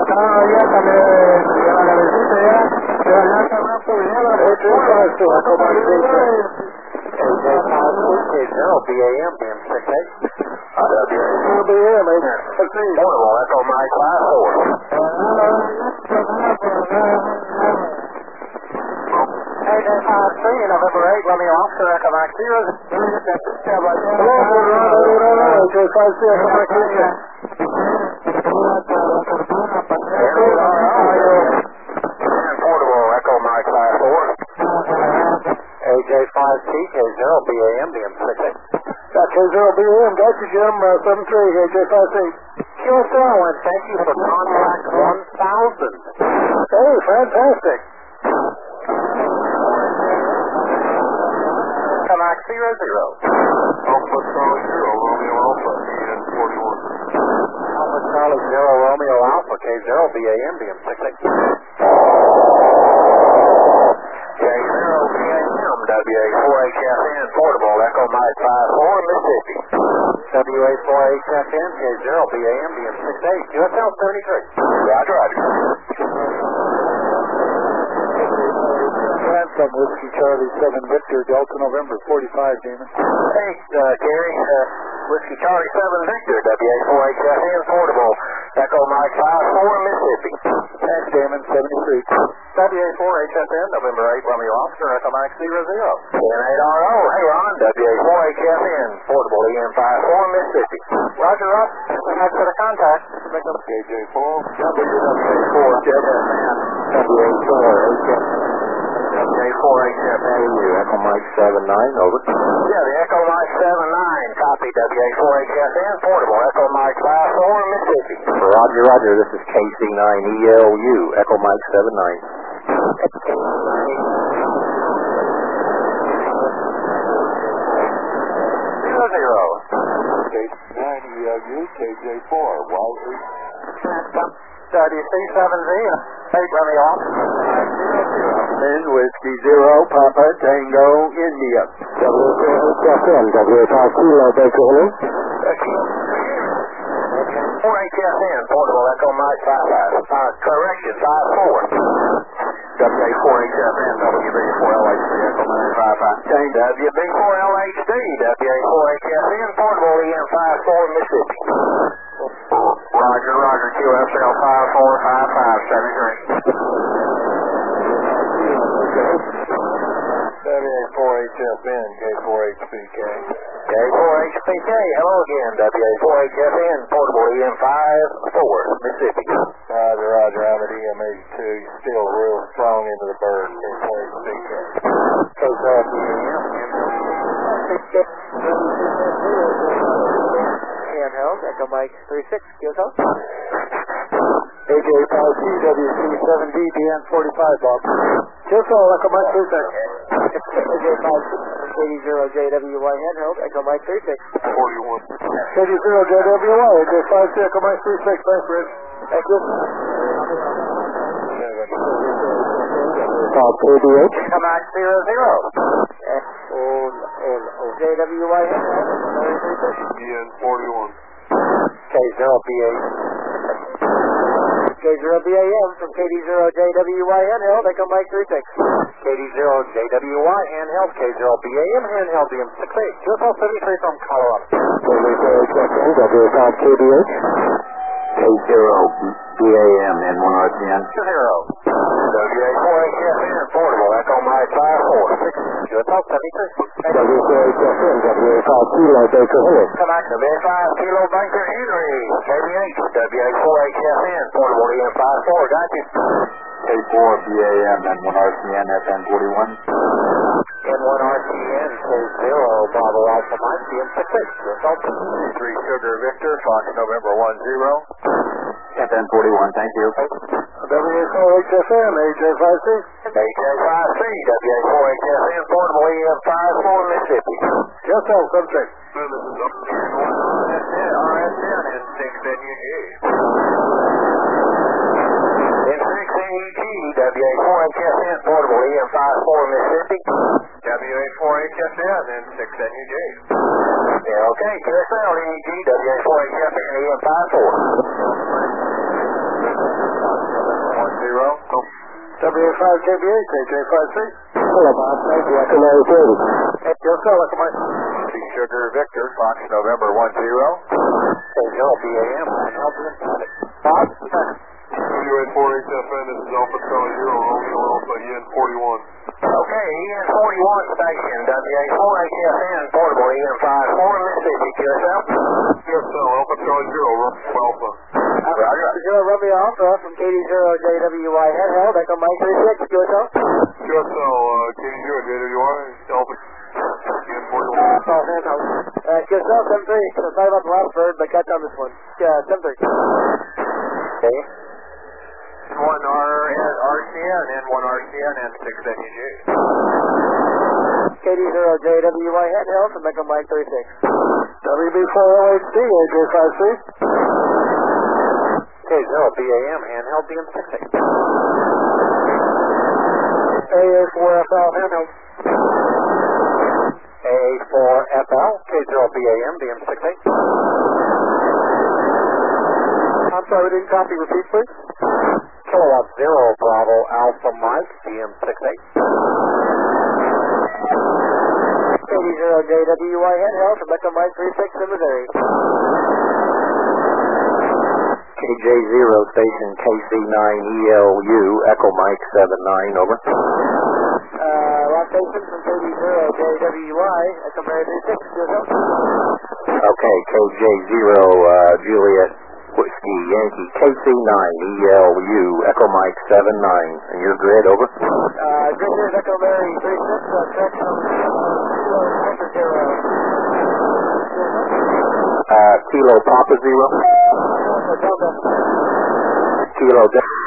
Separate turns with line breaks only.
ya también, ya la visita ya está más publicada.
AJ 52, Echo Mike 36. AJ 52, BAM, BM68.
BAM,
Portable, Echo Mike 54. AJ 53, November 8, Romeo Officer, Echo Mike 0.
Hello, AJ 53, Echo Mike 36.
Portable, Echo Mike 54. AJ 5T, K0, BAM, BM68.
K0 BAM, got you, Jim, 73, AJ 5T.
QSL, and thank you for contact 1000.
Hey, fantastic.
Comac 00.
Alpha Charlie 0, Romeo Alpha, EN 41.
Alpha Charlie 0, Romeo Alpha, K0, BAM, BM68. K0, BAM, WA4HFN, Portable, Echo Mike 54, Mississippi. WA4HFN, K0, BAM, BM68, QSL 73. Roger, roger.
From Whiskey Charlie 7 Victor, Delta November 45, Damon.
Hey, Gary, Whiskey Charlie 7 Victor, WA4HFN, Portable, Echo Mike 54, Mississippi.
Thanks, Damon, 73.
WA4HFN, November 8, Romeo Officer, Echo Mike 00. N8RO, hey Ron, WA4HFN, Portable, EM54, Mississippi. Roger, Roger. Thanks for the contact.
KJ4.
WA4HFN, WA4HFN. WA4HFN,
Echo Mike 79, over.
yeah, the Echo Mike 79, copy, WA4HFN, Portable, Echo Mike 54, Mississippi.
Roger, roger, this is KC9ELU, Echo Mike 79.
Zero.
K9ELU, KJ4, Y8.
WC7Z, 8 Romeo Officer.
Is Whiskey 0, Papa Tango, India. WHFN, W5 Kilo, Baker Hilly.
4HFN, Portable, Echo Mike 55. Correction, 54. WA4HFN, WB4LHD, Echo Mike 55. WB4LHD, WA4HFN, Portable, EM54, Mississippi. Roger, roger, QSL 5455,
WA4HFN, K4HPK.
K4HPK, hello again, WA4HFN, Portable, EM54, Mississippi.
Roger, roger, I'm at EM82. You're still real strong into the bird, K4HPK.
Handheld, Echo Mike 36, QSL.
AJ5CWC7D, DN45, Bob. QSL, Echo Mike 36.
AJ5, 80JWY handheld, Echo Mike 36.
41.
KD0JWY, AJ5C, Echo Mike 36, thanks, Rich. Thank you. KDH.
Echo Mike 00. JWY handheld,
EN 41.
K0BA. K0BAM from KD0JWY handheld, Echo Mike 36. KD0JWY handheld, K0BAM handheld, BM68. QSL 73 from Colorado.
KDH. K0BAM N1RTN.
0. WA4HFN, Portable, Echo Mike 54. QSL 73.
W4HFN, W5 Kilo, Baker Hilly.
Come back to W5 Kilo Bunker Henry. KBH, WA4HFN, Portable, EM54. Got you.
K4BAM N1RTN, FN41.
N1RTN, K0, Bravo Alpha Mike, BM68. QSL
3 Sugar Victor, Fox November 10.
FN41, thank you. W4HFN, AJ5C.
AJ5C, WA4HFN, Portable, EM54, Mississippi.
QSL, subject.
RSN and 6NUG.
N6NUG, WA4HFN, Portable, EM54, Mississippi.
WA4HFN and 6NUG.
Yeah, okay, QSL, NUG, WA4HFN, EM54.
WA5KBA, KJ53.
Hello, Bob. Thank you. Echo 930.
QSL, Echo Mike.
Sugar Victor, Fox November 10.
KJ BAM, help you.
Bob?
WA4HFN, this is Alpha Charlie Zero, Romeo Alpha, EN41.
Okay, EN41 station, WA4HFN, portable EN54, Mississippi, QSL.
QSL, Alpha Charlie Zero, Romeo Alpha.
Roger.
Zero Romeo Alpha from KD0JWY, handheld, Echo Mike 36, QSL.
QSL, KD0 JWI, Alpha EN41.
Oh, handheld. QSL 73, so sorry about the last bird, but catch on this one. 73.
Okay.
One RCN and one RCN and 6 NUG.
KD0JWY, handheld from Echo Mike 36. WB4OHD, AJ53.
KJ BAM, handheld BM68.
AA4FL, handheld.
AA4FL, KJ BAM, BM68.
I'm sorry, we didn't copy. Repeat, please.
Kilowatt Zero Bravo Alpha Mike, BM68.
KD0JWY, handheld from Echo Mike 36 in Missouri.
KJ0 station KC9ELU, Echo Mike 79, over.
Location from KD0JWY, Echo Mike 36, QSL.
Okay, KJ0 Juliet Whiskey Yankee KC9ELU, Echo Mike 79, and your grid, over.
Grid is Echo Mary 36, track from
Kilo Papa Zero.
Delta.
Kilo Delta.